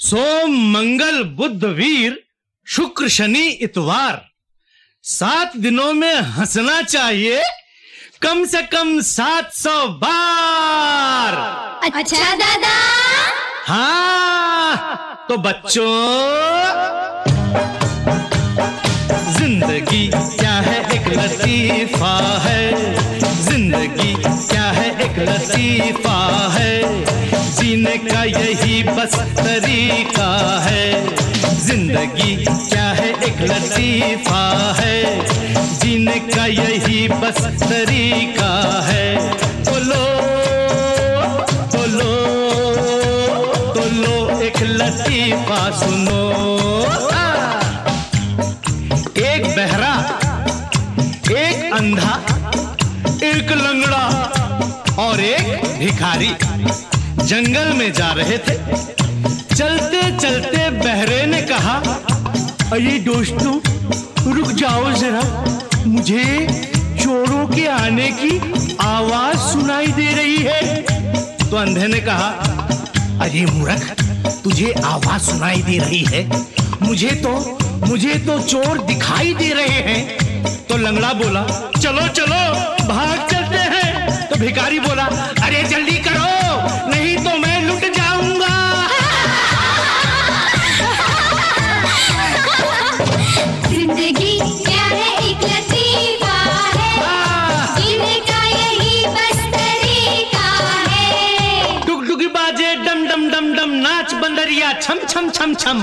सोम मंगल बुध वीर शुक्र शनि इतवार 7 दिनों में हंसना चाहिए कम से कम 700 बार। अच्छा दादा। हाँ तो बच्चों, जिंदगी क्या है एक लतीफा है, जिंदगी क्या है एक लतीफा है, जीने का यही बस तरीका है। जिंदगी क्या है एक लतीफा है, जीने का यही बस तरीका है। तो लो तो लो तो लो एक लतीफा सुनो। एक बहरा, एक अंधा, एक लंगड़ा और एक भिखारी जंगल में जा रहे थे। चलते चलते बहरे ने कहा, अरे दोस्तों रुक जाओ जरा, मुझे चोरों के आने की आवाज सुनाई दे रही है। तो अंधे ने कहा, अरे मूर्ख, तुझे आवाज सुनाई दे रही है, मुझे तो चोर दिखाई दे रहे हैं। तो लंगड़ा बोला, चलो चलो भाग चलते हैं। तो भिखारी बोला, अरे जल्दी करो नहीं तो मैं लुट जाऊंगा। जिंदगी क्या है एक लतीफा है, जीने का यही बस तरीका है। टुकटुकी बाजे डम डम डम डम, नाच बंदरिया छम छम छम छम।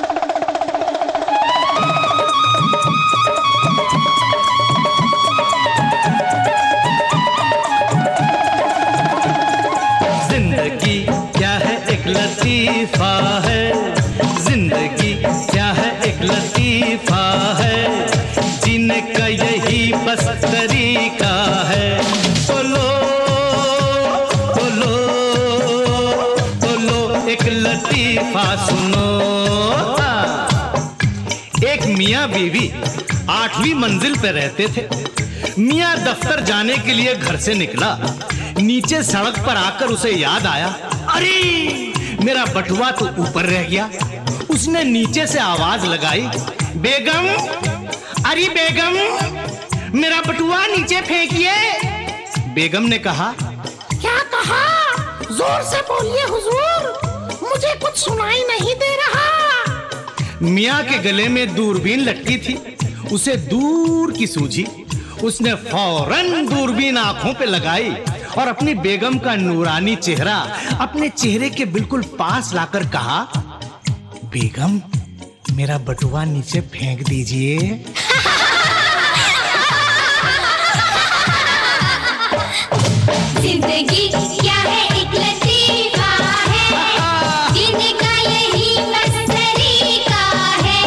जिंदगी क्या है एक लतीफा है, जिंदगी क्या है एक लतीफा है, जीने का यही बस तरीका है। तो लो तो लो तो लो एक लतीफा सुनो। एक मियाँ बीवी 8वीं मंजिल पे रहते थे। मियाँ दफ्तर जाने के लिए घर से निकला। नीचे सड़क पर आकर उसे याद आया, अरे मेरा बटुआ तो ऊपर रह गया। उसने नीचे से आवाज लगाई, बेगम, अरे बेगम, मेरा बटुआ नीचे फेंकिए। बेगम ने कहा, क्या कहा? जोर से बोलिए हुजूर, मुझे कुछ सुनाई नहीं दे रहा। मियाँ के गले में दूरबीन लटकी थी, उसे दूर की सूझी। उसने फौरन दूरबीन आंखों पे लगाई और अपनी बेगम का नूरानी चेहरा अपने चेहरे के बिल्कुल पास लाकर कहा, बेगम, मेरा बटुआ नीचे फेंक दीजिए। जिंदगी क्या है एक लतीफा है, जीने का यही बस तरीका है।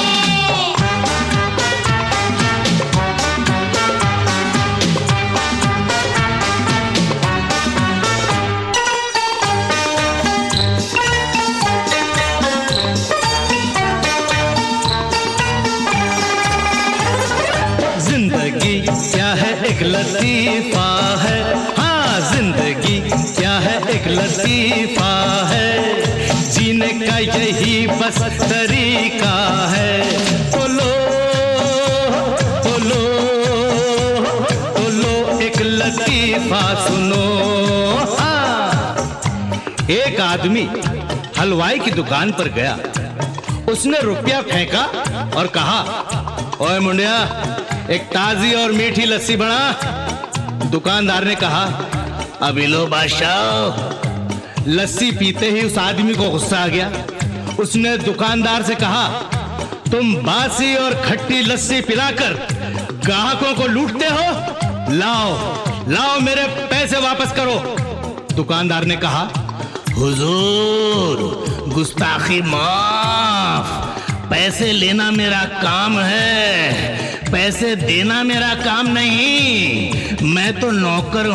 जिंदगी क्या है एक लतीफा है, हाँ जिंदगी क्या है एक लतीफा है, जीने का यही बस तरीका है। तो लो तो लो तो लो एक लतीफा सुनो। हाँ, एक आदमी हलवाई की दुकान पर गया। उसने रुपया फेंका और कहा, ओए मुंडिया, एक ताजी और मीठी लस्सी बना। दुकानदार ने कहा, अभी लो बादशाह। लस्सी पीते ही उस आदमी को गुस्सा आ गया। उसने दुकानदार से कहा, तुम बासी और खट्टी लस्सी पिलाकर ग्राहकों को लूटते हो, लाओ लाओ मेरे पैसे वापस करो। दुकानदार ने कहा, हुजूर गुस्ताखी माफ, पैसे लेना मेरा काम है, पैसे देना मेरा काम नहीं, मैं तो नौकर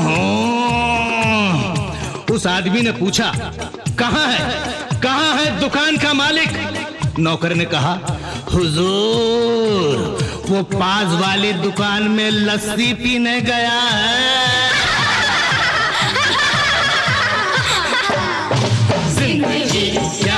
हूं। उस आदमी ने पूछा, कहां है दुकान का मालिक? नौकर ने कहा, हुजूर वो पास वाली दुकान में लस्सी पीने गया है। जिंदगी